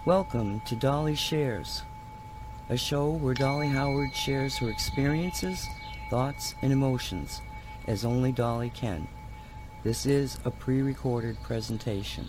Welcome to Dolly Shares, a show where Dolly Howard shares her experiences, thoughts, and emotions as only Dolly can. This is a pre-recorded presentation.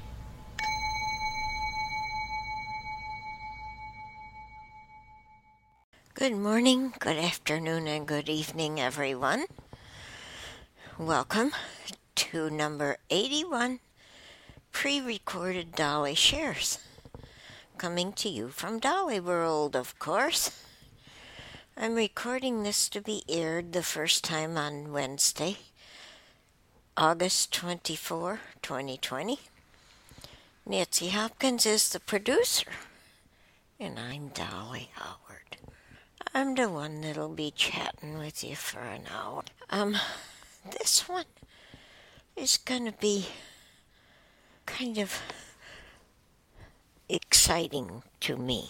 Good morning, good afternoon, and good evening, everyone. Welcome to number 81, pre-recorded Dolly Shares. Coming to you from Dolly World, of course. I'm recording this to be aired the first time on Wednesday, August 24, 2020. Nancy Hopkins is the producer, and I'm Dolly Howard. I'm the one that'll be chatting with you for an hour. This one is gonna be kind of exciting to me.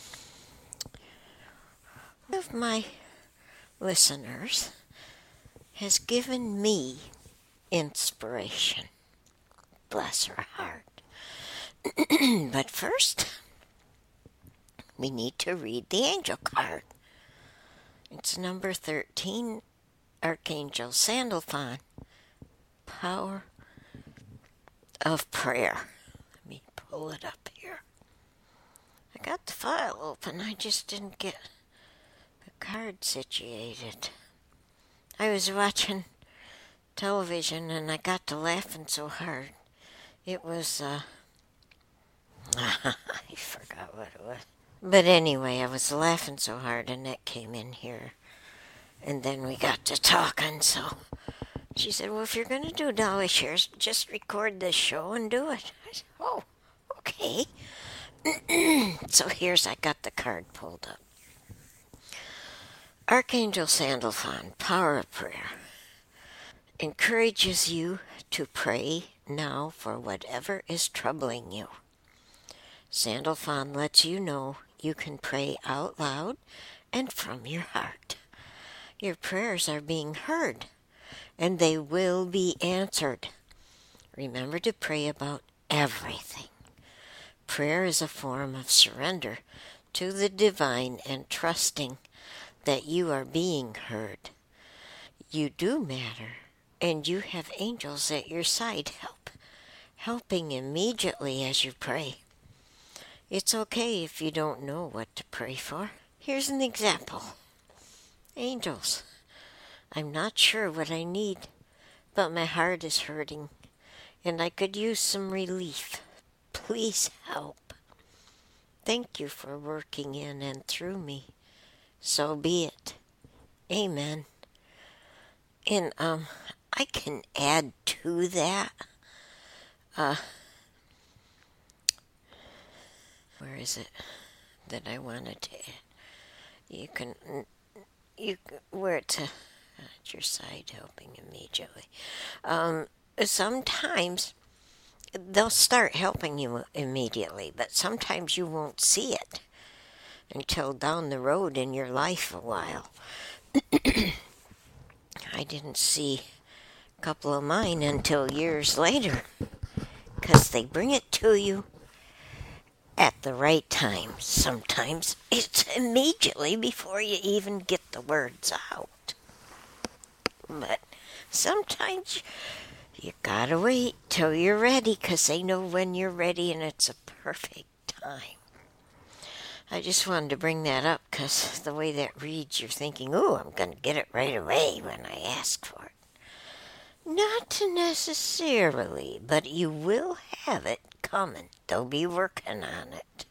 One of my listeners has given me inspiration. Bless her heart. But first, we need to read the angel card. It's number 13, Archangel Sandalphon, Power of Prayer. Let me pull it up here. I got the file open, I just didn't get the card situated. I was watching television and I got to laughing so hard. It was, I forgot what it was. But anyway, I was laughing so hard and that came in here. And then we got to talking, so she said, well, if you're going to do Dolly Shares, just record this show and do it. I said, oh, okay. So I got the card pulled up. Archangel Sandalphon, Power of Prayer, encourages you to pray now for whatever is troubling you. Sandalphon lets you know you can pray out loud and from your heart. Your prayers are being heard, and they will be answered. Remember to pray about everything. Prayer is a form of surrender to the divine and trusting that you are being heard. You do matter, and you have angels at your side helping immediately as you pray. It's okay if you don't know what to pray for. Here's an example. Angels, I'm not sure what I need, but my heart is hurting, and I could use some relief. Please help. Thank you for working in and through me. So be it. Amen. And I can add to that. Where is it that I wanted to add? Where it's at your side helping immediately. Sometimes they'll start helping you immediately, but sometimes you won't see it until down the road in your life a while. I didn't see a couple of mine until years later, because they bring it to you at the right time. Sometimes it's immediately before you even get the words out. But sometimes you gotta wait till you're ready, because they know when you're ready and it's a perfect time. I just wanted to bring that up because the way that reads, you're thinking, ooh, I'm going to get it right away when I ask for it. Not necessarily, but you will have it coming. They'll be working on it.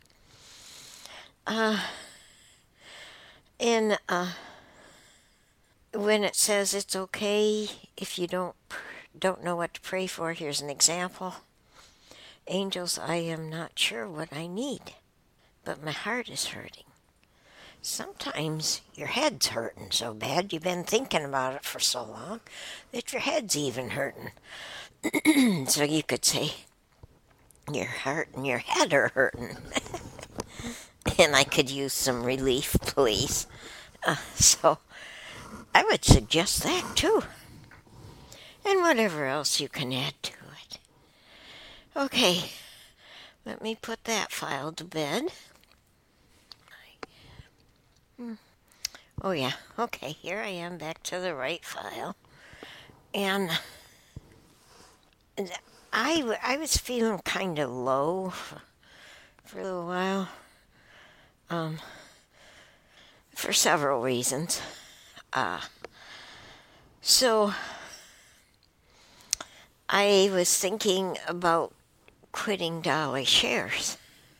When it says it's okay if you don't know what to pray for, here's an example. Angels, I am not sure what I need, but my heart is hurting. Sometimes your head's hurting so bad you've been thinking about it for so long that your head's even hurting. So you could say, your heart and your head are hurting. And I could use some relief, please. So I would suggest that too. And whatever else you can add to it. Okay, Let me put that file to bed. Oh, yeah. Okay, here I am back to the right file. And I was feeling kind of low for a little while for several reasons. So I was thinking about quitting Dolly Shares.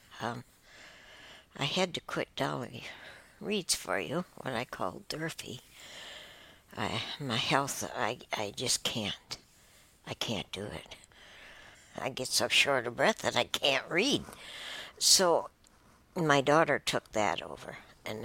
I had to quit Dolly Reads for You, what I call Durfee. My health, I just can't. I can't do it. I get so short of breath that I can't read. So my daughter took that over, and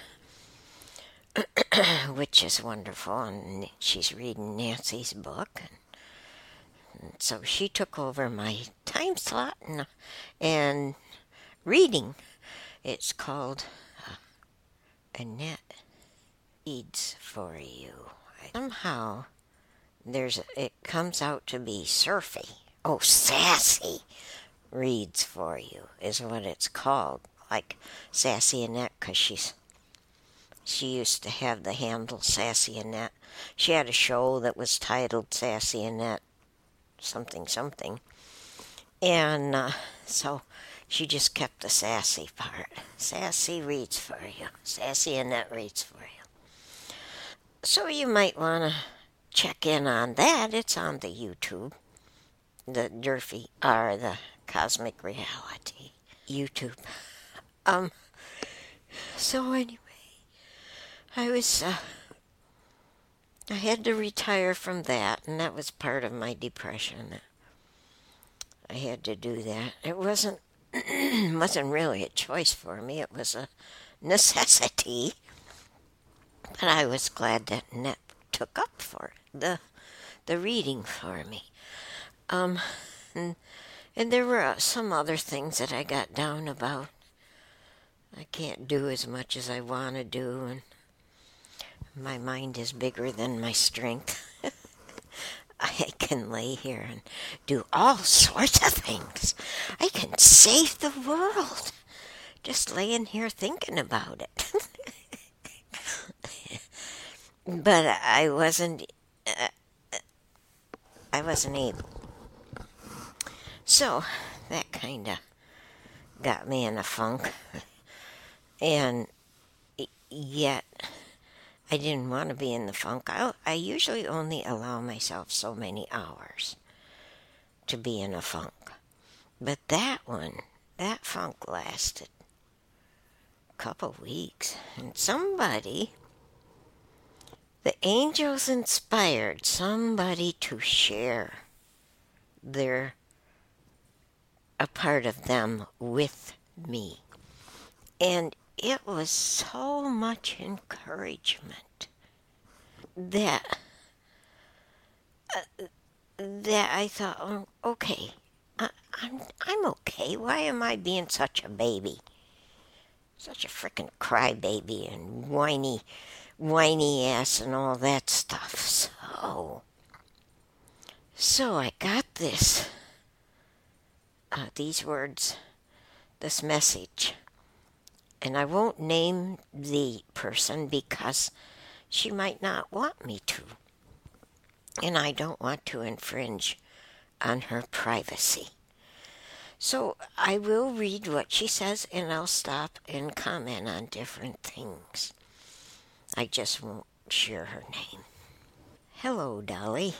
that, which is wonderful, and she's reading Nancy's book. And so she took over my time slot and reading. It's called Annette Reads for You. Somehow it comes out to be Surfy. Oh, Sassy Reads for You is what it's called. Like Sassy Annette, because she used to have the handle Sassy Annette. She had a show that was titled Sassy Annette something something. And so she just kept the sassy part. Sassy Reads for You. Sassy Annette Reads for You. So you might want to check in on that. It's on the YouTube. The Durfee, or the Cosmic Reality YouTube. So anyway, I had to retire from that, and that was part of my depression. I had to do that. It wasn't really a choice for me. It was a necessity. But I was glad that Annette took up for it, the reading for me. And there were some other things that I got down about. I can't do as much as I want to do, and my mind is bigger than my strength. I can lay here and do all sorts of things. I can save the world just laying here thinking about it. But I wasn't able. So that kind of got me in a funk. And yet I didn't want to be in the funk. I usually only allow myself so many hours to be in a funk. But that funk lasted a couple weeks. And the angels inspired somebody to share a part of them with me. And it was so much encouragement that I thought, oh, okay, I'm okay. Why am I being such a baby? Such a frickin' crybaby and whiny ass and all that stuff. So I got these words, this message. And I won't name the person because she might not want me to. And I don't want to infringe on her privacy. So I will read what she says, and I'll stop and comment on different things. I just won't share her name. Hello, Dolly.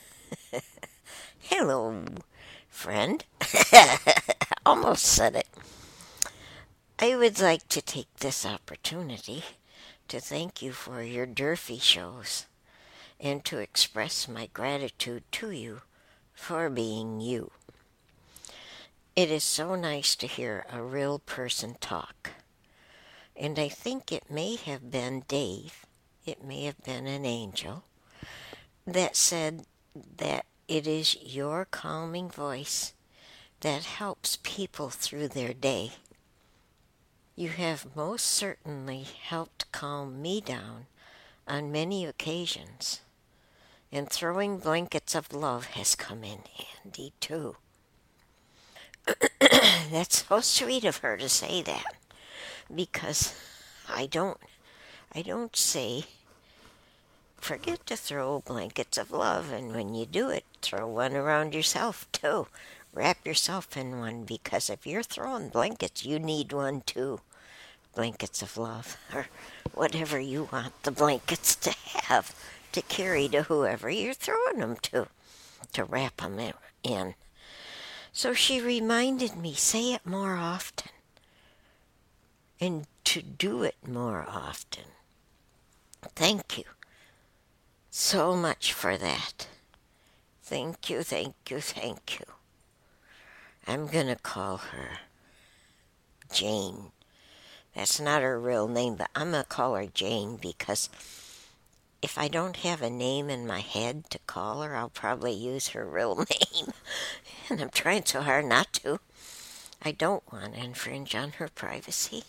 Hello, friend. Almost said it. I would like to take this opportunity to thank you for your Durfee shows and to express my gratitude to you for being you. It is so nice to hear a real person talk. And I think it may have been Dave, it may have been an angel, that said that it is your calming voice that helps people through their day. You have most certainly helped calm me down on many occasions, and throwing blankets of love has come in handy too. That's so sweet of her to say that, because I don't I don't say forget to throw blankets of love, and when you do it, throw one around yourself too. Wrap yourself in one, because if you're throwing blankets, you need one too. Blankets of love, or whatever you want the blankets to have to carry to whoever you're throwing them to wrap them in. So she reminded me, say it more often and to do it more often. Thank you so much for that. Thank you, thank you, thank you. I'm going to call her Jane. That's not her real name, but I'm going to call her Jane, because if I don't have a name in my head to call her, I'll probably use her real name. And I'm trying so hard not to. I don't want to infringe on her privacy.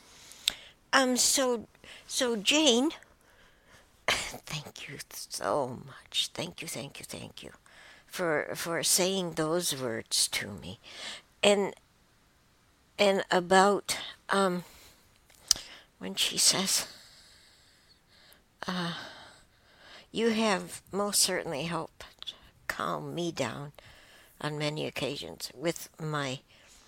So Jane, thank you so much. Thank you, thank you, thank you for saying those words to me. And about when she says, you have most certainly helped calm me down on many occasions with my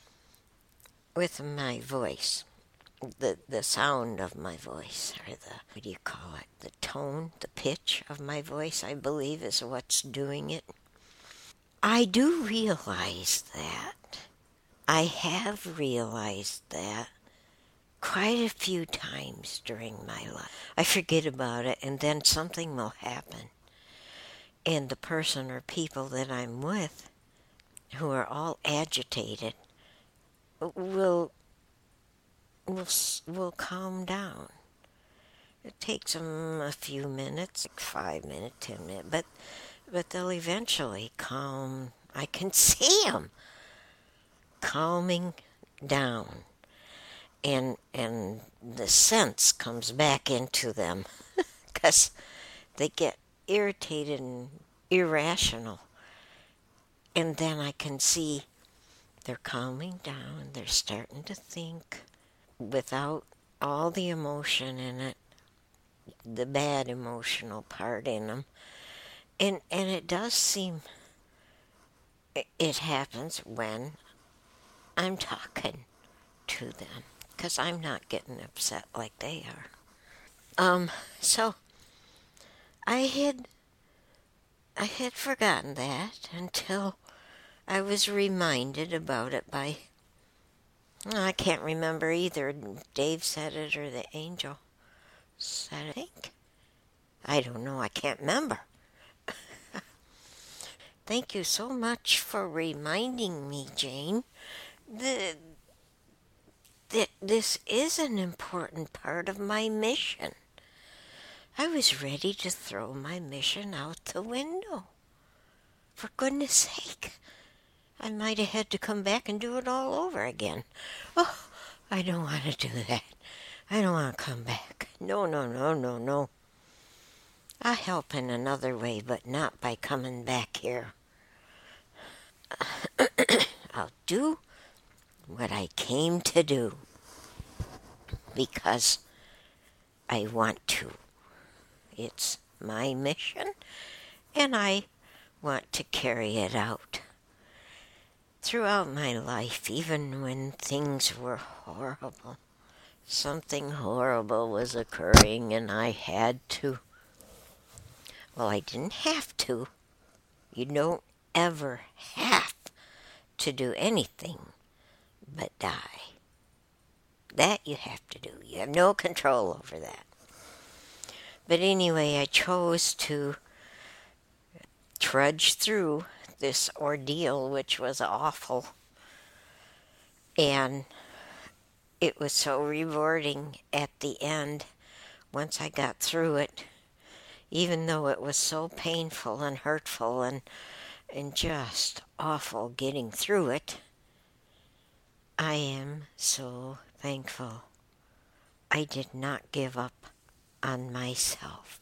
voice. The sound of my voice, or what do you call it? The tone, the pitch of my voice, I believe, is what's doing it. I do realize that. I have realized that quite a few times during my life. I forget about it, and then something will happen. And the person or people that I'm with, who are all agitated, will calm down. It takes them a few minutes, like 5 minutes, 10 minutes, but they'll eventually calm. I can see them calming down, and the sense comes back into them because they get irritated and irrational, and then I can see they're calming down. They're starting to think without all the emotion in it, the bad emotional part in them. And it does seem it happens when I'm talking to them, because I'm not getting upset like they are. So I had forgotten that until I was reminded about it by, I can't remember either. Dave said it or the angel said it, I think. I don't know. I can't remember. Thank you so much for reminding me, Jane, that this is an important part of my mission. I was ready to throw my mission out the window. For goodness sake, I might have had to come back and do it all over again. Oh, I don't want to do that. I don't want to come back. No, no, no, no, no. I'll help in another way, but not by coming back here. I'll do what I came to do because I want to. It's my mission, and I want to carry it out. Throughout my life, even when things were horrible, something horrible was occurring and I had to. Well, I didn't have to. You don't ever have to do anything but die. That you have to do. You have no control over that. But anyway, I chose to trudge through this ordeal, which was awful. And it was so rewarding at the end once I got through it, even though it was so painful and hurtful and just awful getting through it. I am so thankful I did not give up on myself.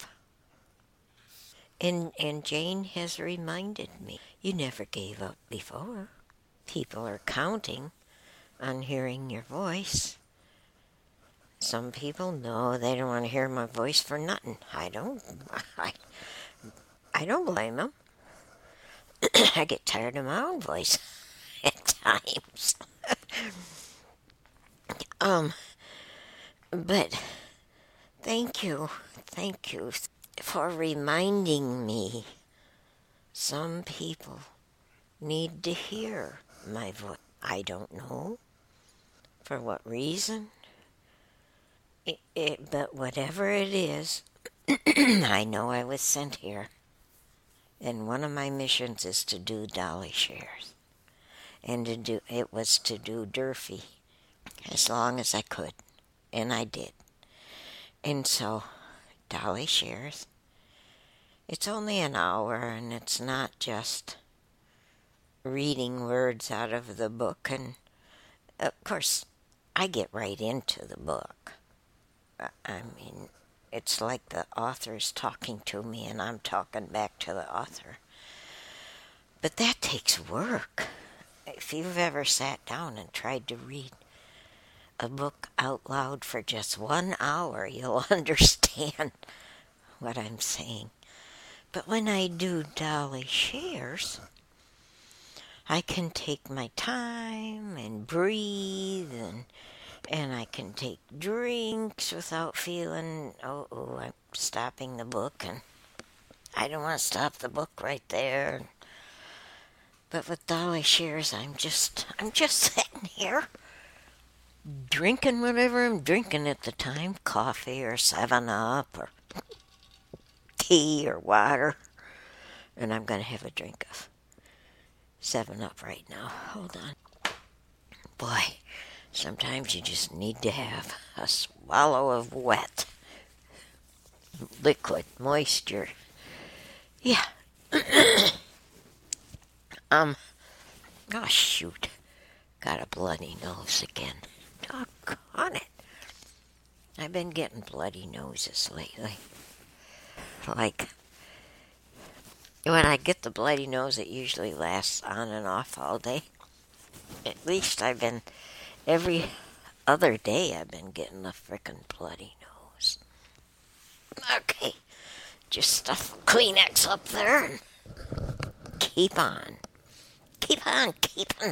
And Jane has reminded me, you never gave up before. People are counting on hearing your voice. Some people, no, they don't want to hear my voice for nothing. I don't blame them. I get tired of my own voice at times. But thank you for reminding me. Some people need to hear my voice. I don't know for what reason, but whatever it is, I know I was sent here. And one of my missions is to do Dolly Shares. And it was to do Durfee as long as I could. And I did. And so, Dolly Shares, it's only an hour, and it's not just reading words out of the book. And, of course, I get right into the book. I mean, it's like the author's talking to me, and I'm talking back to the author. But that takes work. If you've ever sat down and tried to read a book out loud for just 1 hour, you'll understand what I'm saying. But when I do Dolly Shares, I can take my time and breathe, and I can take drinks without feeling, I'm stopping the book, and I don't want to stop the book right there. But with Dolly Shares, I'm just sitting here drinking whatever I'm drinking at the time, coffee or 7-Up or tea or water. And I'm going to have a drink of 7-Up right now. Hold on. Boy, sometimes you just need to have a swallow of wet liquid moisture. Yeah. Oh, shoot. Got a bloody nose again. Doggone it. I've been getting bloody noses lately. Like, when I get the bloody nose, it usually lasts on and off all day. At least every other day I've been getting the frickin' bloody nose. Okay, just stuff Kleenex up there and keep on. Keeping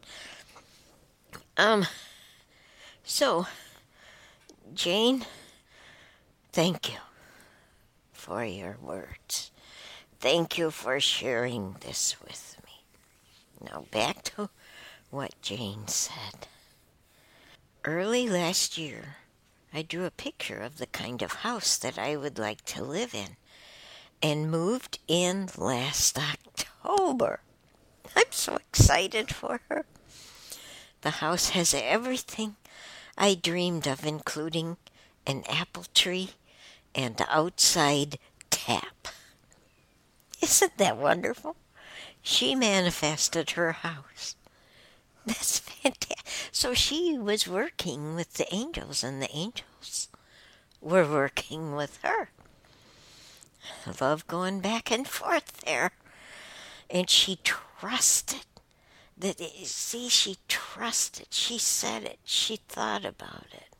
on. So, Jane, thank you for your words. Thank you for sharing this with me. Now back to what Jane said. Early last year, I drew a picture of the kind of house that I would like to live in and moved in last October. I'm so excited for her. The house has everything I dreamed of, including an apple tree and outside tap. Isn't that wonderful? She manifested her house. That's fantastic. So she was working with the angels, and the angels were working with her. I love going back and forth there. And she trusted. She trusted. She said it. She thought about it.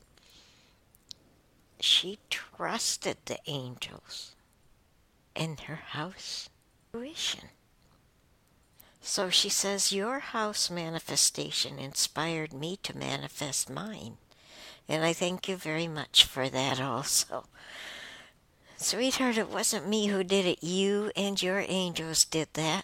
She trusted the angels and her house fruition. So she says, your house manifestation inspired me to manifest mine. And I thank you very much for that also. Sweetheart, it wasn't me who did it. You and your angels did that.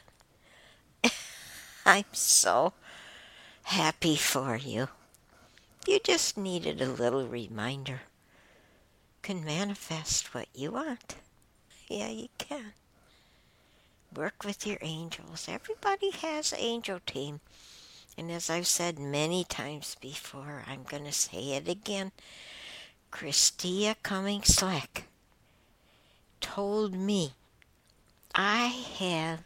I'm so happy for you. You just needed a little reminder. You can manifest what you want. Yeah, you can. Work with your angels. Everybody has an angel team. And as I've said many times before, I'm going to say it again. Christia Cummings-Slack told me I have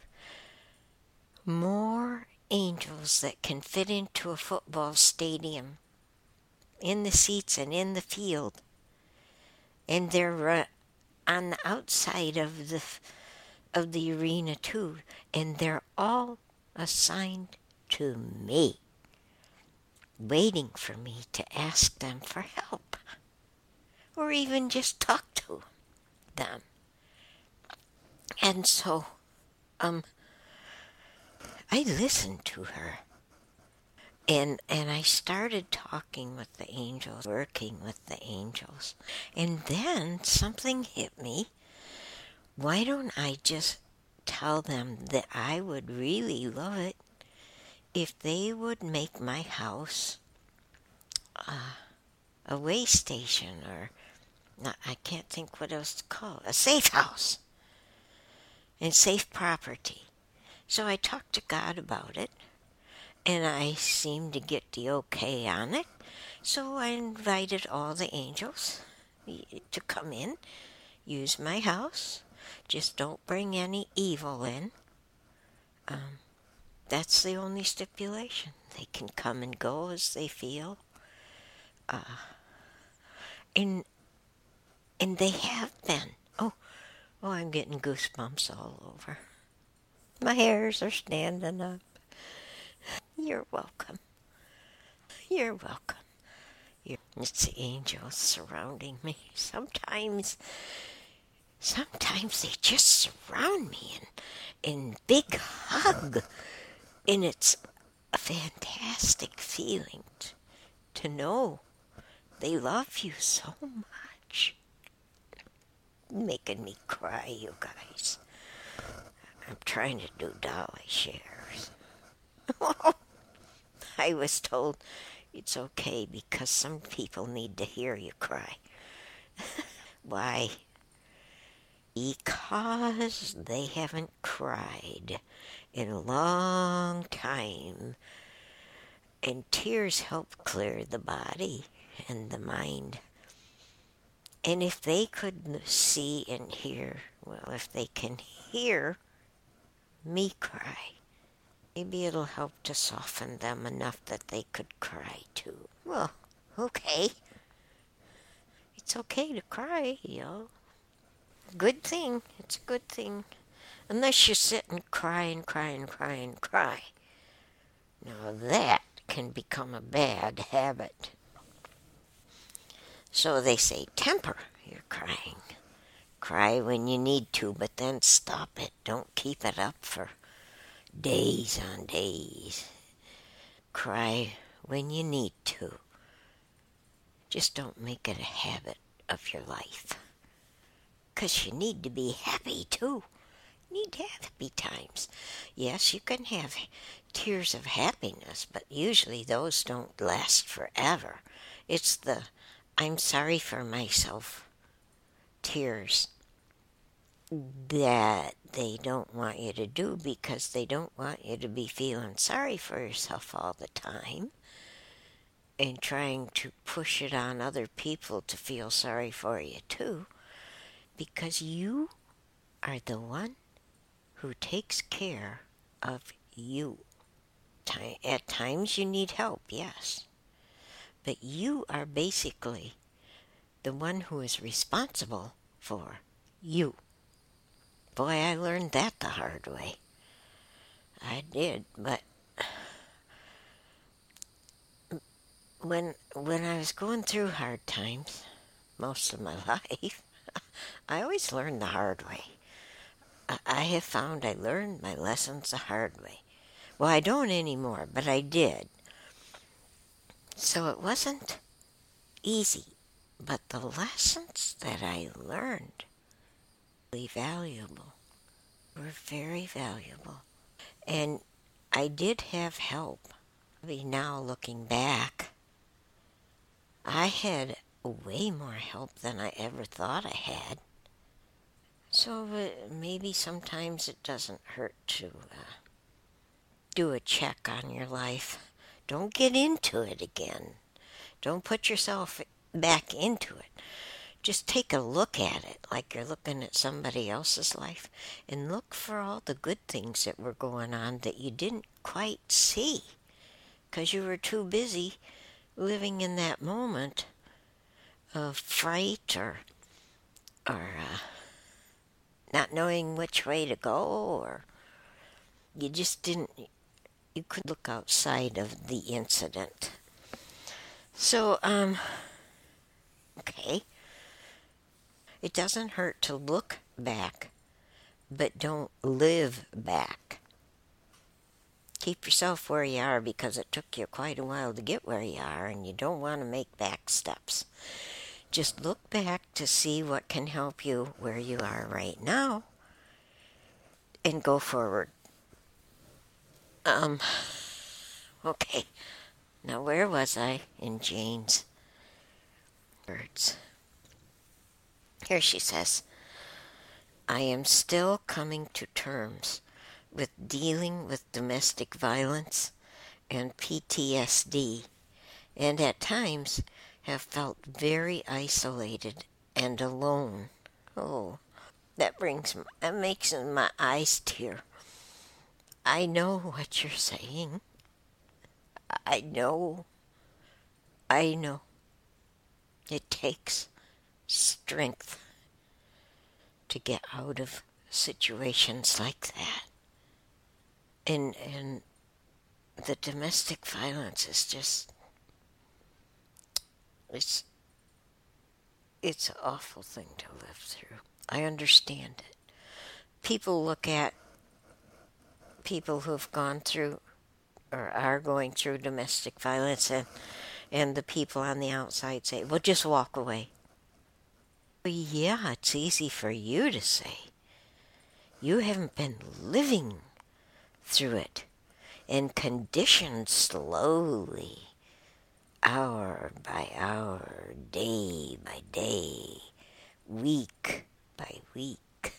more angels that can fit into a football stadium, in the seats and in the field. And they're on the outside of the arena too. And they're all assigned to me, waiting for me to ask them for help or even just talk to them. And so I listened to her. And I started talking with the angels, working with the angels. And then something hit me. Why don't I just tell them that I would really love it if they would make my house a way station, or I can't think what else to call it, a safe house and safe property. So I talked to God about it, and I seemed to get the okay on it. So I invited all the angels to come in, use my house. Just don't bring any evil in. That's the only stipulation. They can come and go as they feel. And they have been. Oh, I'm getting goosebumps all over. My hairs are standing up. You're welcome. You're welcome. It's the angels surrounding me. Sometimes they just surround me in big hug. And it's a fantastic feeling to know they love you so much. Making me cry, you guys. I'm trying to do dolly shares. I was told it's okay because some people need to hear you cry. Why? Because they haven't cried in a long time. And tears help clear the body and the mind. And if they could see and hear, well, if they can hear me cry, maybe it'll help to soften them enough that they could cry too. Well, okay. It's okay to cry, y'all. Good thing. It's a good thing. Unless you sit and cry and cry and cry and cry. Now that can become a bad habit. So they say, temper your crying. Cry when you need to, but then stop it. Don't keep it up for days on days. Cry when you need to. Just don't make it a habit of your life. 'Cause you need to be happy too. You need to have happy times. Yes, you can have tears of happiness, but usually those don't last forever. It's the I'm sorry for myself tears that they don't want you to do because they don't want you to be feeling sorry for yourself all the time and trying to push it on other people to feel sorry for you too, because you are the one who takes care of you. At times you need help, yes, but you are basically the one who is responsible for you. Boy, I learned that the hard way. I did, but when I was going through hard times, most of my life, I always learned the hard way. I have found I learned my lessons the hard way. Well, I don't anymore, but I did. So it wasn't easy, but the lessons that I learned were valuable, were very valuable. And I did have help. Now looking back, I had way more help than I ever thought I had. So maybe sometimes it doesn't hurt to do a check on your life. Don't get into it again. Don't put yourself back into it. Just take a look at it like you're looking at somebody else's life and look for all the good things that were going on that you didn't quite see because you were too busy living in that moment of fright or not knowing which way to go, or you just didn't you could look outside of the incident. So, okay. It doesn't hurt to look back, but don't live back. Keep yourself where you are because it took you quite a while to get where you are, and you don't want to make back steps. Just look back to see what can help you where you are right now and go forward. Okay. Now, where was I in Jane's words? Here she says, I am still coming to terms with dealing with domestic violence and PTSD, and at times have felt very isolated and alone. Oh, that makes my eyes tear. I know what you're saying. I know. It takes strength to get out of situations like that. And the domestic violence is just, it's an awful thing to live through. I understand it. People look at people who've gone through or are going through domestic violence, and the people on the outside say, well, just walk away. Well, yeah, it's easy for you to say. You haven't been living through it and conditioned slowly, hour by hour, day by day, week by week,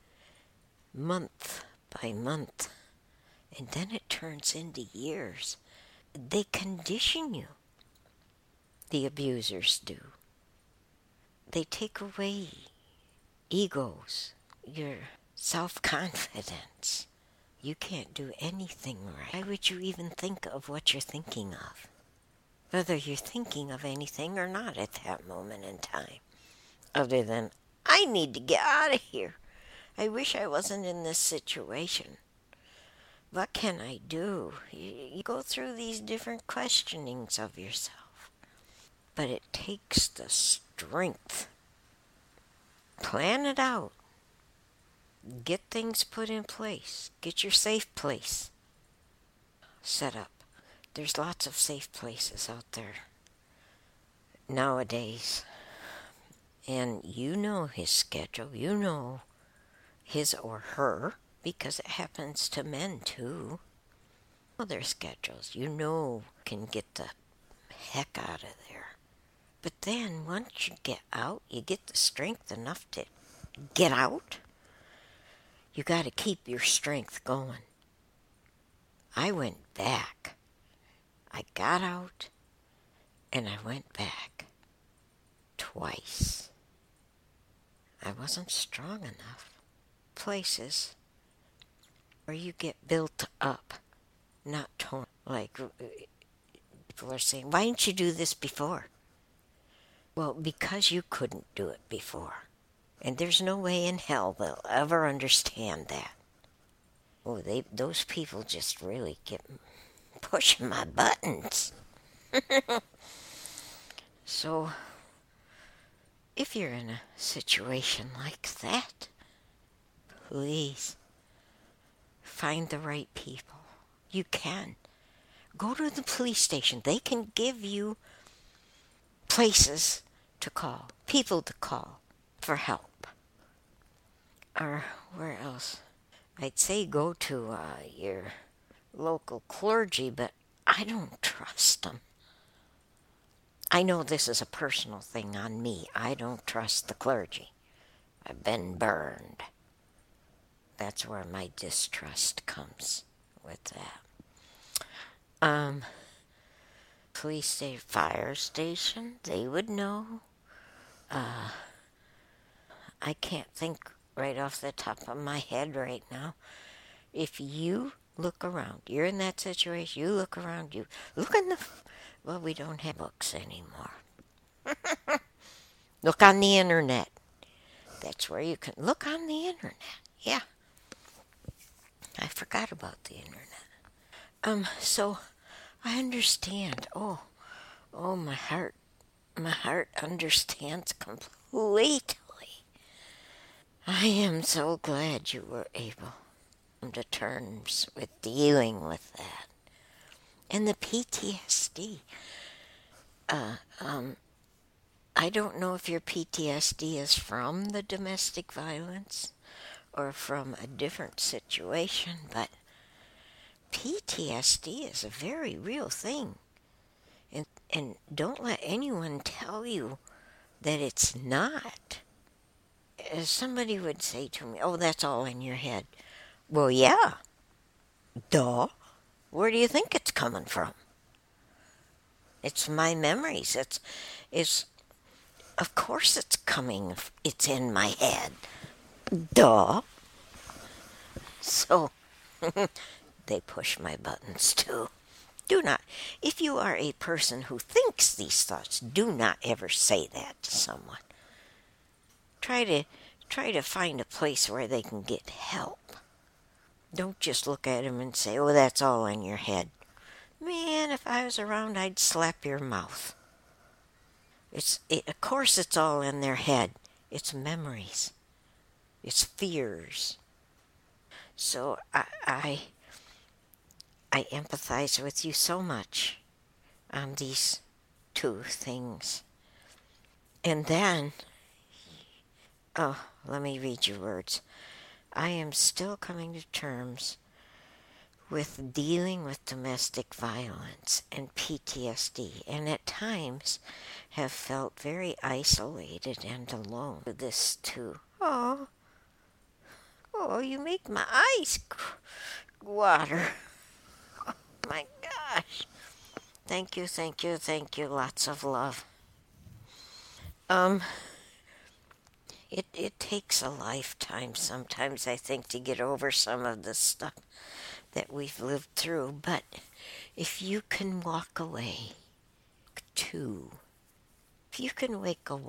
month by month, and then it turns into years. They condition you. The abusers do. They take away egos, your self-confidence. You can't do anything right. Why would you even think of what you're thinking of? Whether you're thinking of anything or not at that moment in time. Other than, I need to get out of here. I wish I wasn't in this situation. What can I do? You go through these different questionings of yourself. But it takes the strength. Plan it out. Get things put in place. Get your safe place set up. There's lots of safe places out there nowadays. And you know his schedule. You know his or her, because it happens to men too. Their schedules, can get the heck out of there. But then once you get out, you get the strength enough to get out. You got to keep your strength going. I went back. I got out and I went back twice. I wasn't strong enough. Places where you get built up, not torn. Like people are saying, why didn't you do this before? Well, because you couldn't do it before. And there's no way in hell they'll ever understand that. Oh, those people just really get pushing my buttons. So, if you're in a situation like that, please find the right people. You can. Go to the police station. They can give you places to call, people to call for help. Or where else? I'd say go to your local clergy, but I don't trust them. I know this is a personal thing on me. I don't trust the clergy. I've been burned. That's where my distrust comes with that. Police station, fire station, they would know. I can't think right off the top of my head right now. If you look around, you're in that situation, you look around, you look in the... Well, we don't have books anymore. Look on the internet. That's where you can look on the internet. Yeah. I forgot about the internet. So I understand. Oh, my heart understands completely. I am so glad you were able to come to terms with dealing with that. And the PTSD. I don't know if your PTSD is from the domestic violence or from a different situation, but PTSD is a very real thing. And don't let anyone tell you that it's not. As somebody would say to me, oh, that's all in your head. Well, yeah. Duh. Where do you think it's coming from? It's my memories. It's of course it's coming. It's in my head. Duh. So they push my buttons too. Do not, if you are a person who thinks these thoughts, do not ever say that to someone. Try to find a place where they can get help. Don't just look at them and say, oh, that's all in your head. Man, if I was around, I'd slap your mouth. Of course it's all in their head. It's memories. It's fears. So I empathize with you so much on these two things. And then, let me read your words. I am still coming to terms with dealing with domestic violence and PTSD, and at times have felt very isolated and alone with this too. Oh, you make my eyes water. Oh my gosh. Thank you. Lots of love. It takes a lifetime sometimes, I think, to get over some of the stuff that we've lived through. But if you can walk away, too, if you can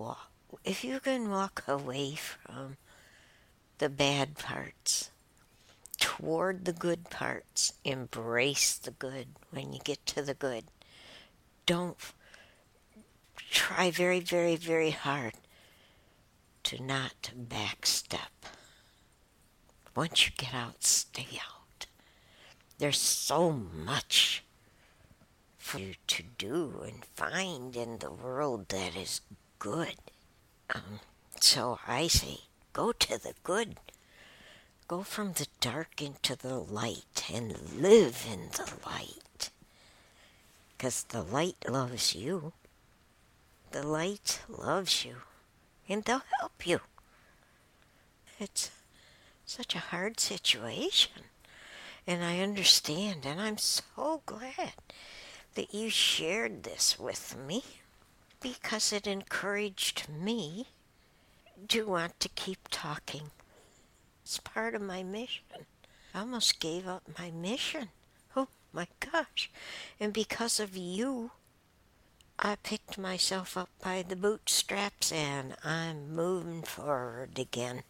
walk away from the bad parts toward the good parts, embrace the good when you get to the good. Don't try very, very, very hard to not backstep. Once you get out, stay out. There's so much for you to do and find in the world that is good. So I say, go to the good. Go from the dark into the light and live in the light. Because the light loves you. The light loves you. And they'll help you. It's such a hard situation. And I understand. And I'm so glad that you shared this with me. Because it encouraged me to want to keep talking. It's part of my mission. I almost gave up my mission. Oh my gosh. And because of you, I picked myself up by the bootstraps and I'm moving forward again.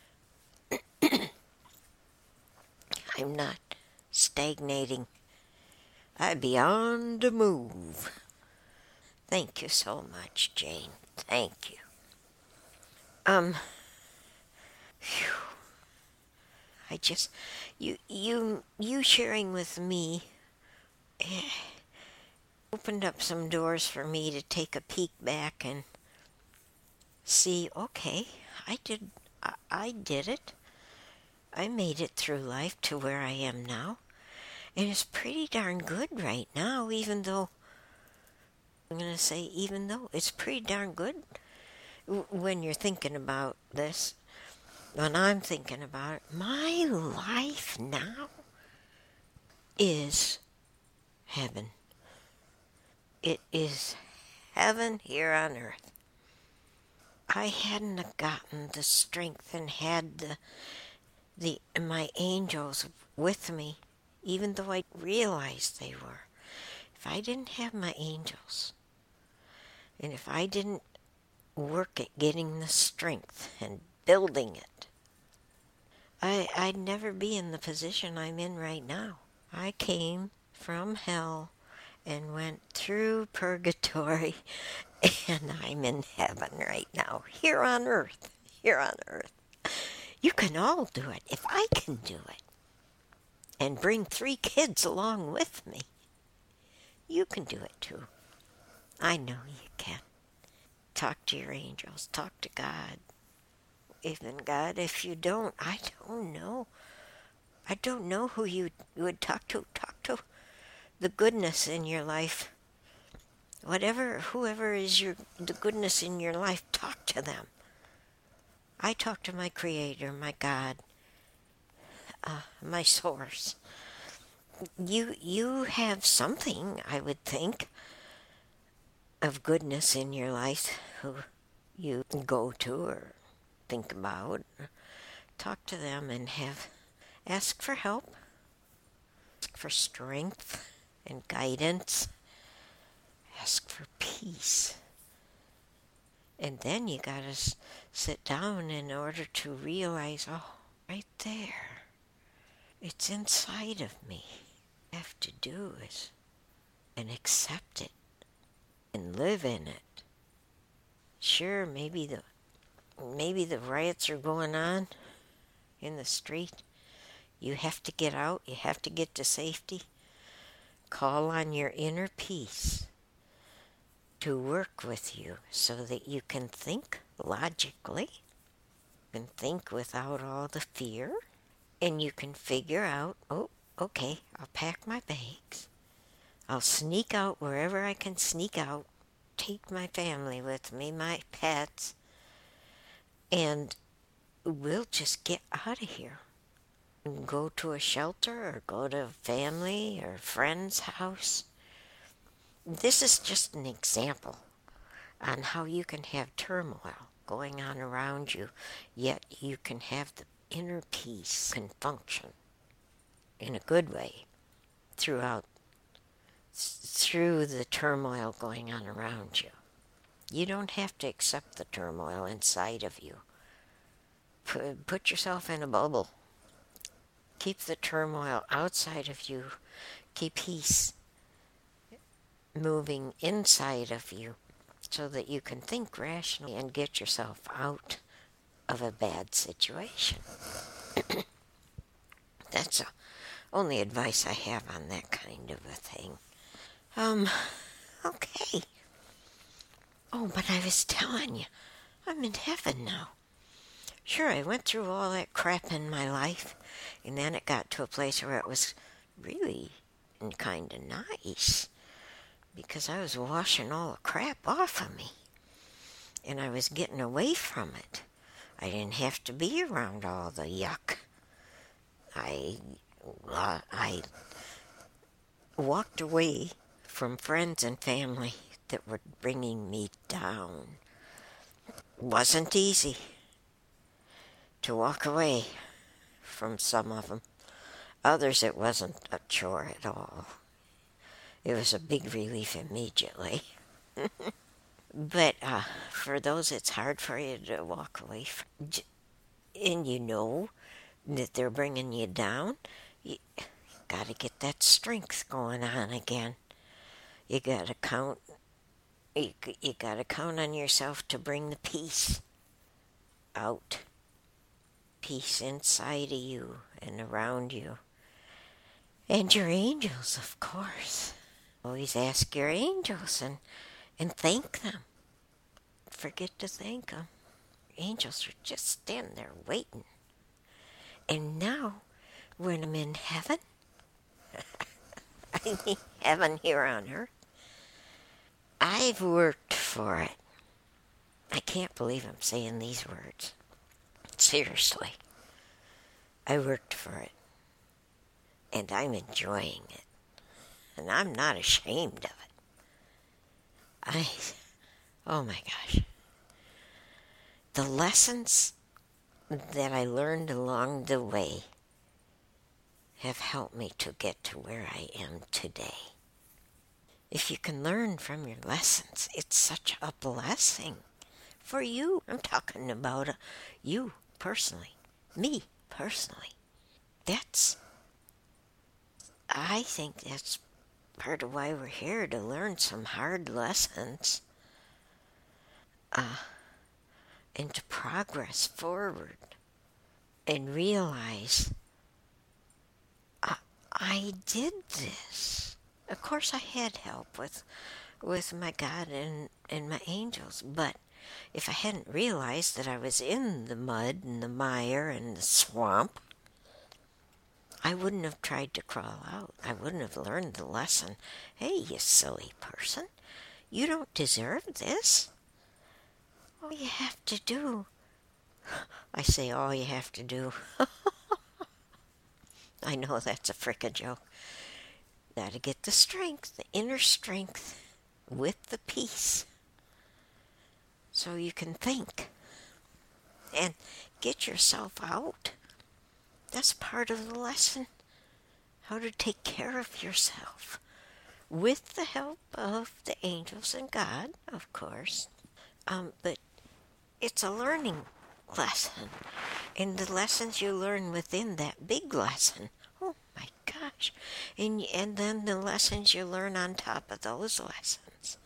I'm not stagnating. I'm beyond the move. Thank you so much, Jane. Thank you. Phew. I just, you sharing with me opened up some doors for me to take a peek back and see, okay, I did it. I made it through life to where I am now. And it's pretty darn good right now, even though it's pretty darn good when you're thinking about this. When I'm thinking about it, my life now is heaven. It is heaven here on earth. I hadn't have gotten the strength and had my angels with me, even though I realized they were. If I didn't have my angels, and if I didn't work at getting the strength and building it, I'd never be in the position I'm in right now. I came from hell and went through purgatory, and I'm in heaven right now, here on earth, here on earth. You can all do it if I can do it. And bring 3 kids along with me. You can do it too. I know you can. Talk to your angels. Talk to God. Even God, if you don't, I don't know. I don't know who you would talk to. Talk to the goodness in your life. Whoever is the goodness in your life, talk to them. I talk to my Creator, my God, my source. You have something, I would think, of goodness in your life who you go to or think about. Talk to them and ask for help, ask for strength and guidance, ask for peace. And then you gotta sit down in order to realize, oh, right there, it's inside of me. All I have to do is and accept it and live in it. Sure, maybe the riots are going on in the street. You have to get out. You have to get to safety. Call on your inner peace to work with you so that you can think logically, you can think without all the fear, and you can figure out, oh, okay, I'll pack my bags. I'll sneak out wherever I can sneak out, take my family with me, my pets, and we'll just get out of here. And go to a shelter or go to a family or friend's house. This is just an example on how you can have turmoil going on around you, yet you can have the inner peace, can function in a good way through the turmoil going on around you. You don't have to accept the turmoil inside of you. Put yourself in a bubble. Keep the turmoil outside of you. Keep peace moving inside of you so that you can think rationally and get yourself out of a bad situation. That's the only advice I have on that kind of a thing. Okay. Oh, but I was telling you, I'm in heaven now. Sure, I went through all that crap in my life, and then it got to a place where it was really kind of nice, because I was washing all the crap off of me, and I was getting away from it. I didn't have to be around all the yuck. I walked away from friends and family that were bringing me down. It wasn't easy to walk away from some of them. Others, it wasn't a chore at all. It was a big relief immediately. But for those it's hard for you to walk away from, and you know that they're bringing you down, you got to get that strength going on again. You got to count. You got to count on yourself to bring the peace out. Peace inside of you and around you. And your angels, of course. Always ask your angels and thank them. Forget to thank them. Angels are just standing there waiting. And now, when I'm in heaven, I mean heaven here on earth, I've worked for it. I can't believe I'm saying these words. Seriously. I worked for it. And I'm enjoying it. And I'm not ashamed of it. Oh my gosh. The lessons that I learned along the way have helped me to get to where I am today. If you can learn from your lessons, it's such a blessing for you. I'm talking about you personally, me personally. I think that's part of why we're here, to learn some hard lessons and to progress forward and realize I did this. Of course, I had help with my God and my angels, but if I hadn't realized that I was in the mud and the mire and the swamp, I wouldn't have tried to crawl out. I wouldn't have learned the lesson. Hey, you silly person, you don't deserve this. All you have to do, I say all you have to do. I know that's a frickin' joke. Gotta get the strength, the inner strength, with the peace, so you can think and get yourself out. That's part of the lesson, how to take care of yourself, with the help of the angels and God, of course. But it's a learning lesson, and the lessons you learn within that big lesson, oh my gosh, and then the lessons you learn on top of those lessons.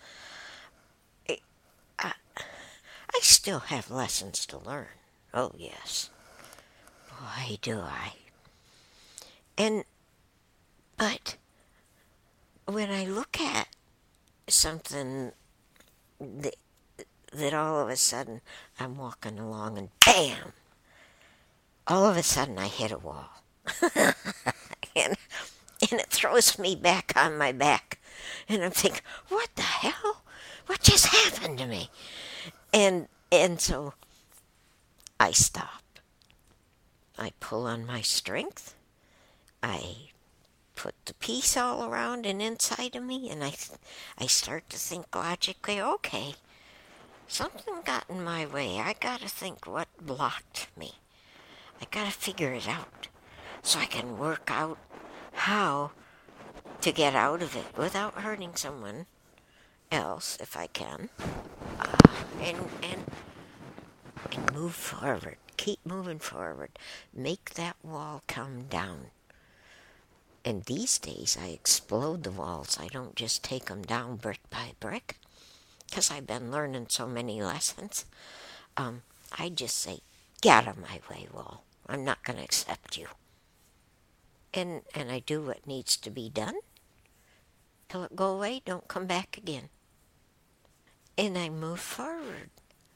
I still have lessons to learn. Oh yes, boy do I. But when I look at something that all of a sudden I'm walking along and bam, all of a sudden I hit a wall. and it throws me back on my back. And I'm thinking, what the hell? What just happened to me? And so I stop. I pull on my strength. I put the peace all around and inside of me, and I start to think logically, okay, something got in my way. I got to think what blocked me. I got to figure it out so I can work out how to get out of it without hurting someone else, if I can, and move forward. Keep moving forward. Make that wall come down. And these days, I explode the walls. I don't just take them down brick by brick, because I've been learning so many lessons. I just say, get out of my way, wall. I'm not going to accept you. And I do what needs to be done till it go away. Don't come back again. And I move forward.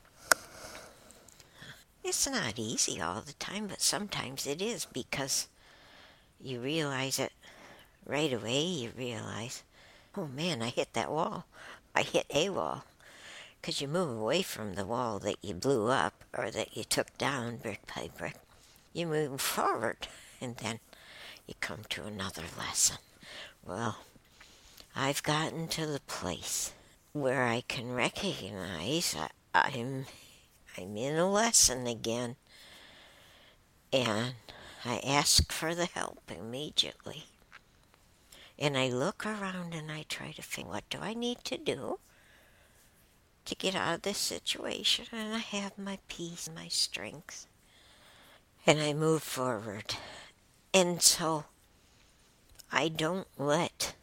It's not easy all the time, but sometimes it is, because you realize it right away. You realize, oh man, I hit that wall. I hit a wall. Because you move away from the wall that you blew up or that you took down brick by brick. You move forward, and then you come to another lesson. Well, I've gotten to the place where I can recognize I'm in a lesson again, and I ask for the help immediately. And I look around and I try to think, what do I need to do to get out of this situation? And I have my peace, my strength, and I move forward. And so I don't let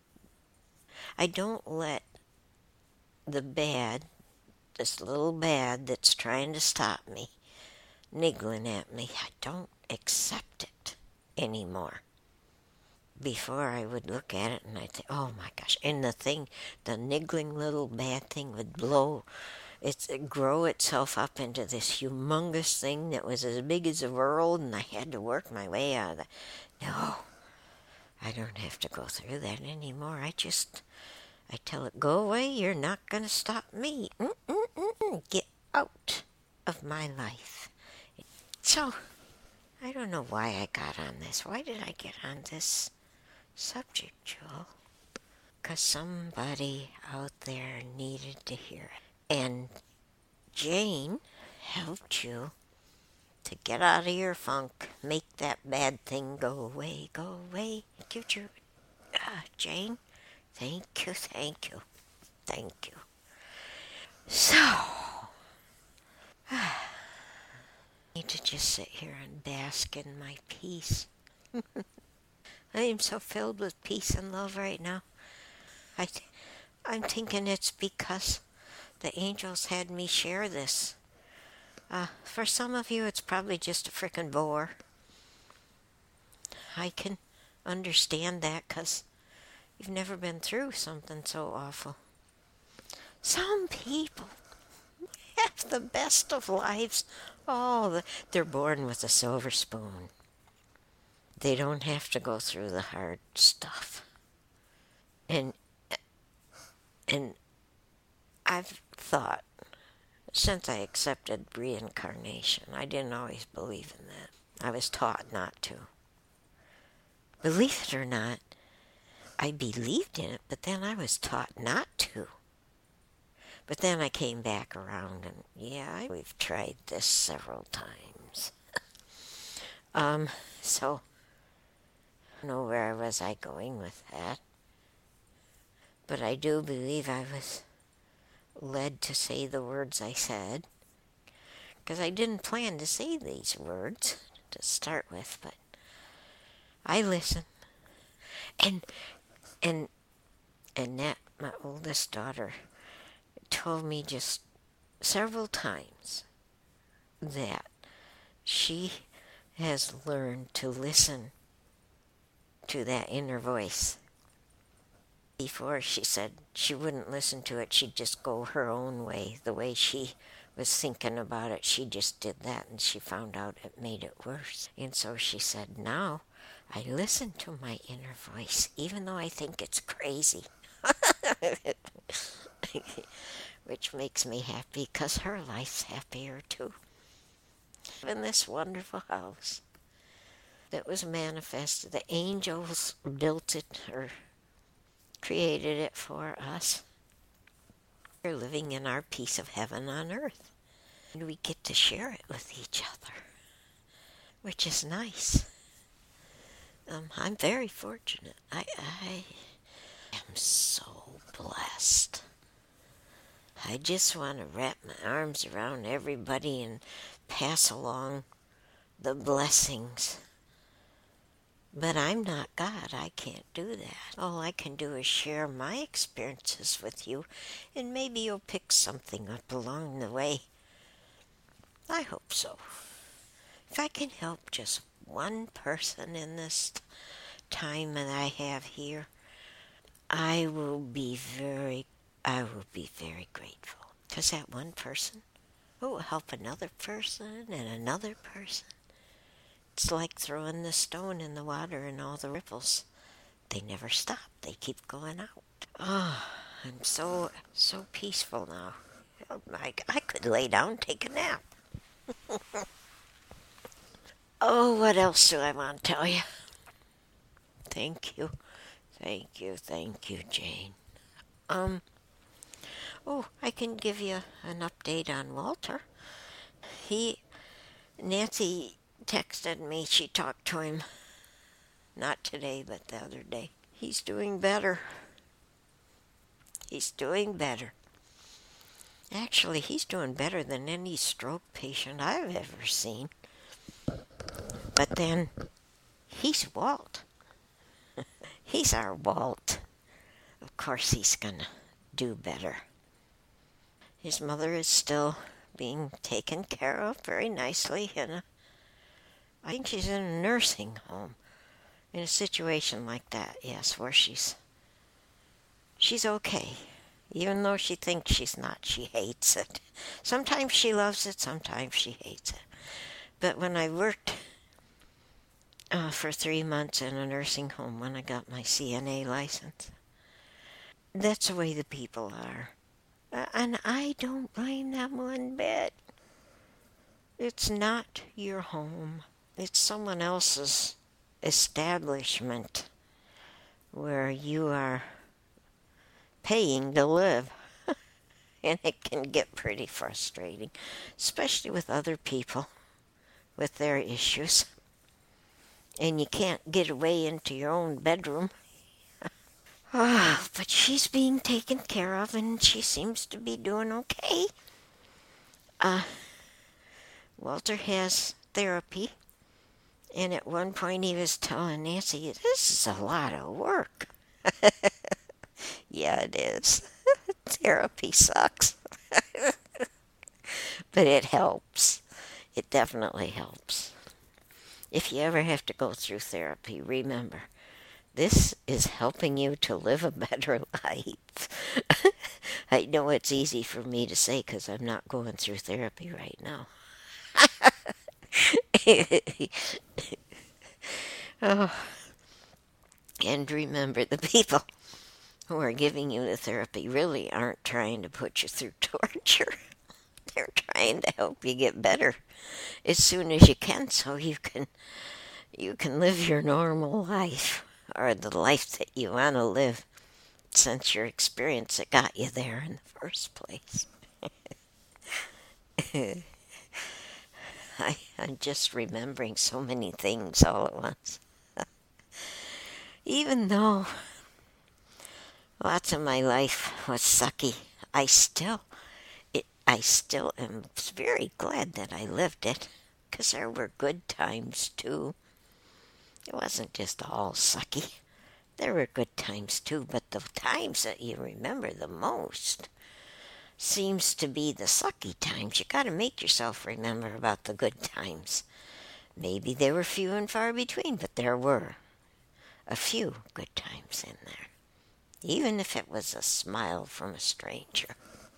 the bad, this little bad that's trying to stop me, niggling at me, I don't accept it anymore. Before, I would look at it and I'd think, oh my gosh, and the niggling little bad thing would grow itself up into this humongous thing that was as big as the world, and I had to work my way out of that. No, I don't have to go through that anymore. I tell it, go away, you're not going to stop me. Get out of my life. So, I don't know why I got on this. Why did I get on this subject, Joel? Because somebody out there needed to hear it. And Jane helped you to get out of your funk, make that bad thing go away, go away. Thank you, Jane. Thank you, thank you, thank you. So, I need to just sit here and bask in my peace. I am so filled with peace and love right now. I'm thinking it's because the angels had me share this. For some of you, it's probably just a frickin' bore. I can understand that because you've never been through something so awful. Some people have the best of lives. Oh, they're born with a silver spoon. They don't have to go through the hard stuff. And I've thought, since I accepted reincarnation, I didn't always believe in that. I was taught not to. Believe it or not, I believed in it, but then I was taught not to. But then I came back around and, yeah, we've tried this several times. So, I don't know where was I going with that. But I do believe I was led to say the words I said, because I didn't plan to say these words to start with, but I listen. And Annette, my oldest daughter, told me just several times that she has learned to listen to that inner voice. Before, she said she wouldn't listen to it. She'd just go her own way. The way she was thinking about it, she just did that, and she found out it made it worse. And so she said, now I listen to my inner voice, even though I think it's crazy. Which makes me happy, because her life's happier too. In this wonderful house that was manifested, the angels built it, or created it for us. We're living in our piece of heaven on earth, and we get to share it with each other, which is nice. I'm very fortunate. I am so blessed. I just want to wrap my arms around everybody and pass along the blessings. But I'm not God. I can't do that. All I can do is share my experiences with you, and maybe you'll pick something up along the way. I hope so. If I can help just one person in this time that I have here, I will be very grateful. Because that one person will help another person and another person. It's like throwing the stone in the water and all the ripples. They never stop. They keep going out. Oh, I'm so peaceful now. Oh, I could lay down and take a nap. Oh, what else do I want to tell you? Thank you, Jane. I can give you an update on Walter. Nancy texted me. She talked to him, not today, but the other day. He's doing better. Actually, he's doing better than any stroke patient I've ever seen. But then, he's Walt. He's our Walt. Of course he's gonna do better. His mother is still being taken care of very nicely I think she's in a nursing home. In a situation like that, yes, where she's okay. Even though she thinks she's not, she hates it. Sometimes she loves it, sometimes she hates it. But when I worked for 3 months in a nursing home when I got my CNA license, that's the way the people are. And I don't blame them one bit. It's not your home. It's someone else's establishment where you are paying to live. And it can get pretty frustrating, especially with other people with their issues. And you can't get away into your own bedroom. But she's being taken care of, and she seems to be doing okay. Walter has therapy, and at one point he was telling Nancy, this is a lot of work. Yeah, it is. Therapy sucks, but it helps. It definitely helps. If you ever have to go through therapy, remember, this is helping you to live a better life. I know it's easy for me to say because I'm not going through therapy right now. Oh, and remember, the people who are giving you the therapy really aren't trying to put you through torture. They're trying to help you get better as soon as you can so you can live your normal life or the life that you want to live since your experience that got you there in the first place. I'm just remembering so many things all at once. Even though lots of my life was sucky, I still am very glad that I lived it, because there were good times too. It wasn't just all sucky. There were good times too, but the times that you remember the most seems to be the sucky times. You got to make yourself remember about the good times. Maybe they were few and far between, but there were a few good times in there, even if it was a smile from a stranger.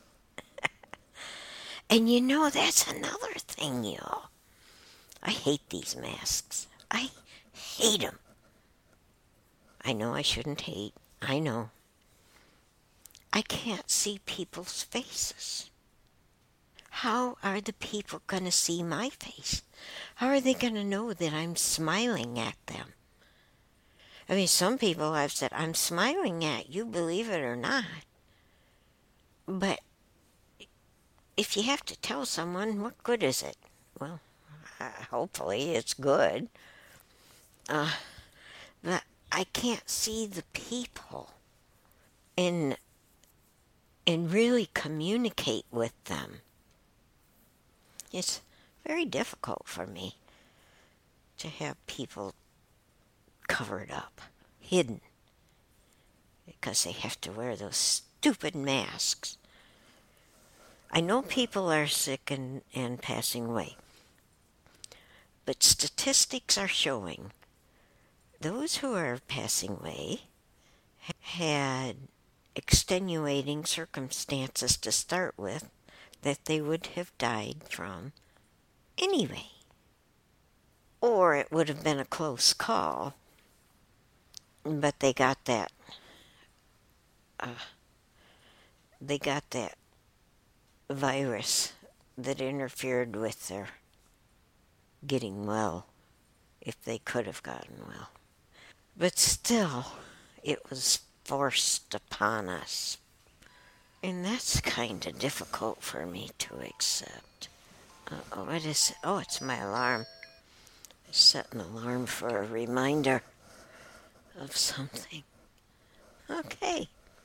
And that's another thing, y'all. I hate these masks. I hate them. I know I shouldn't hate. I know. I can't see people's faces. How are the people going to see my face? How are they going to know that I'm smiling at them? I mean, some people I've said, I'm smiling at you, believe it or not. But if you have to tell someone, what good is it? Well, hopefully it's good. But I can't see the people and really communicate with them. It's very difficult for me to have people covered up, hidden, because they have to wear those stupid masks. I know people are sick and passing away, but statistics are showing those who are passing away had extenuating circumstances to start with that they would have died from anyway. Or it would have been a close call, but they got that virus that interfered with their getting well, if they could have gotten well. But still, it was forced upon us. And that's kind of difficult for me to accept. What is it? Oh, it's my alarm. I set an alarm for a reminder of something. Okay.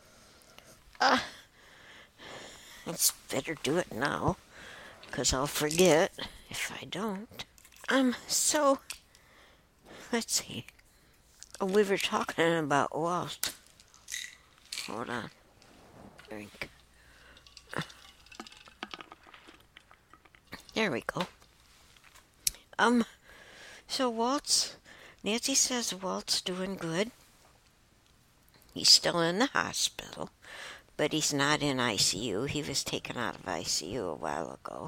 It's better do it now, because I'll forget if I don't. So, let's see. We were talking about Walt. Hold on. Drink. There we go. So Nancy says Walt's doing good. He's still in the hospital, but he's not in ICU. He was taken out of ICU a while ago.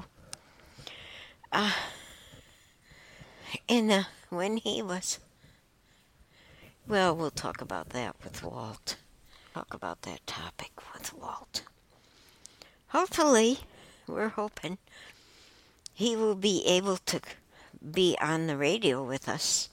And when he was... Well, we'll talk about that with Walt. Talk about that topic with Walt. Hopefully, we're hoping he will be able to be on the radio with us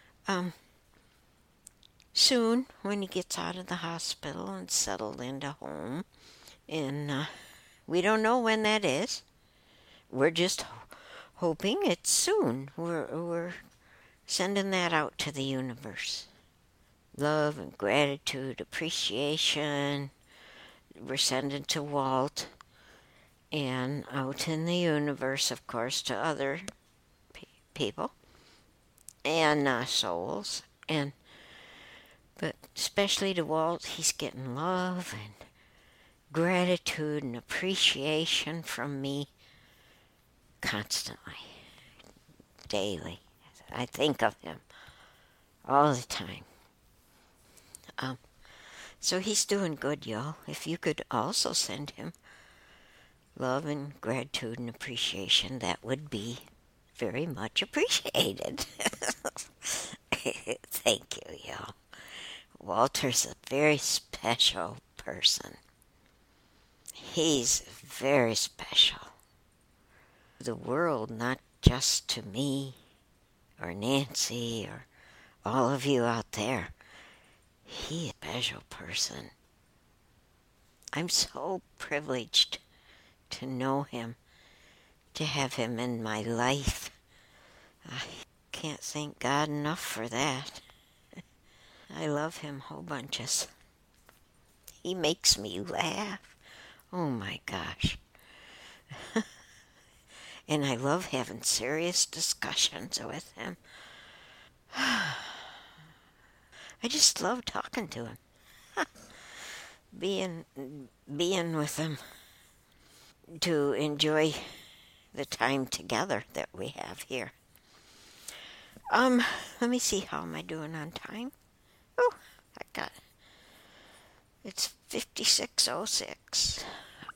soon when he gets out of the hospital and settled into home. And we don't know when that is. We're just hoping it's soon. We're sending that out to the universe. Love and gratitude, appreciation, we're sending to Walt and out in the universe, of course, to other people and souls. And But especially to Walt, he's getting love and gratitude and appreciation from me constantly, daily. I think of him all the time. So he's doing good, y'all. If you could also send him love and gratitude and appreciation, that would be very much appreciated. Thank you, y'all. Walter's a very special person. He's very special. The world, not just to me or Nancy or all of you out there. He's a special person. I'm so privileged to know him, to have him in my life. I can't thank God enough for that. I love him whole bunches. He makes me laugh. Oh my gosh. And I love having serious discussions with him. I just love talking to him. Being with him, to enjoy the time together that we have here. Let me see, how am I doing on time? Oh, I got it. It's 56:06.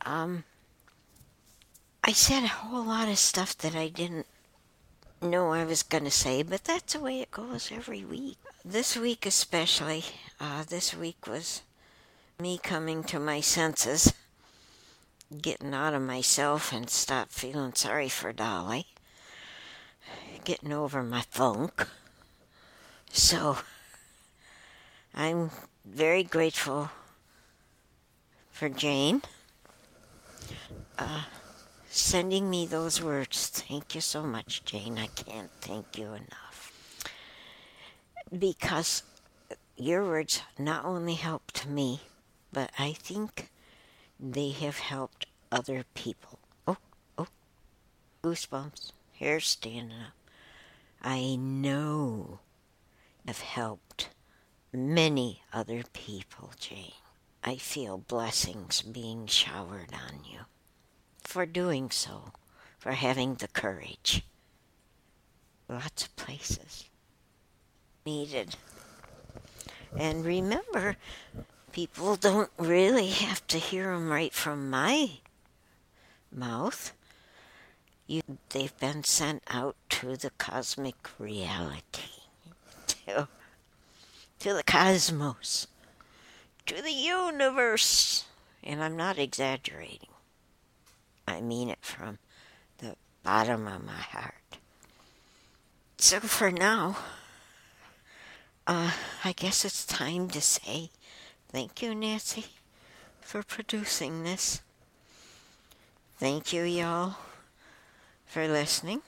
I said a whole lot of stuff that I didn't know I was going to say, but that's the way it goes every week. This week especially, this week was me coming to my senses, getting out of myself and stop feeling sorry for Dolly, getting over my funk. So I'm very grateful for Jane sending me those words. Thank you so much, Jane. I can't thank you enough. Because your words not only helped me, but I think they have helped other people. Oh, goosebumps. Hair standing up. I know have helped many other people, Jane. I feel blessings being showered on you for doing so, for having the courage. Lots of places needed. And remember, people don't really have to hear them right from my mouth. They've been sent out to the cosmic reality, to the cosmos, to the universe. And I'm not exaggerating. I mean it from the bottom of my heart. So for now, I guess it's time to say thank you, Nancy, for producing this. Thank you, y'all, for listening.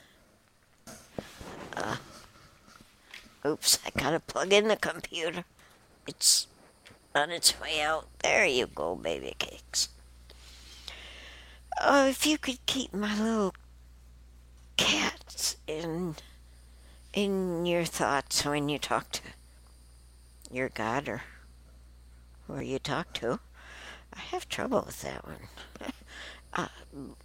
Oops, I gotta plug in the computer. It's on its way out. There you go, baby cakes. If you could keep my little cats in your thoughts when you talk to your God or who you talk to. I have trouble with that one.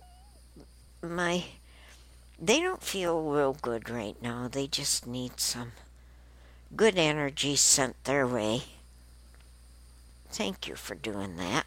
They don't feel real good right now. They just need some good energy sent their way. Thank you for doing that.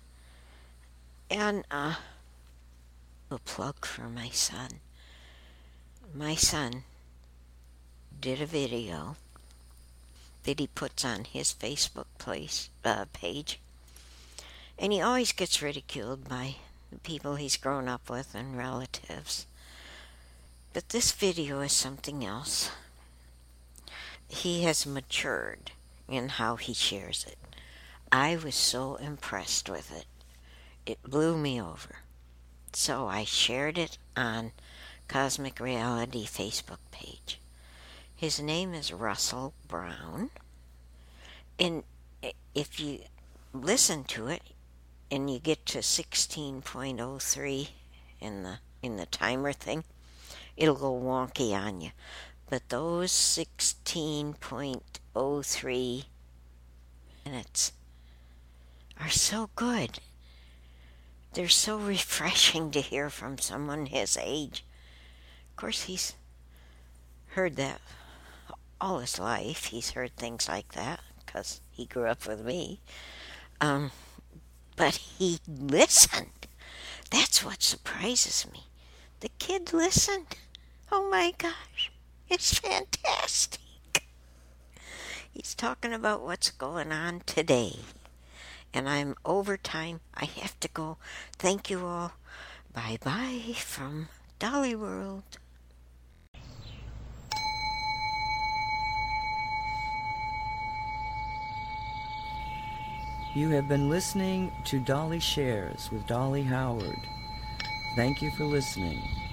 And a plug for my son. My son did a video that he puts on his Facebook page. And he always gets ridiculed by the people he's grown up with and relatives. But this video is something else. He has matured in how he shares it. I was so impressed with it. It blew me over. So I shared it on Cosmic Reality Facebook page. His name is Russell Brown. And if you listen to it and you get to 16.03 in the timer thing, it'll go wonky on you. But those 16.03 minutes are so good. They're so refreshing to hear from someone his age. Of course, he's heard that all his life. He's heard things like that because he grew up with me. But he listened. That's what surprises me. The kid listened. Oh my gosh, it's fantastic. He's talking about what's going on today. And I'm over time. I have to go. Thank you all. Bye-bye from Dolly World. You have been listening to Dolly Shares with Dolly Howard. Thank you for listening.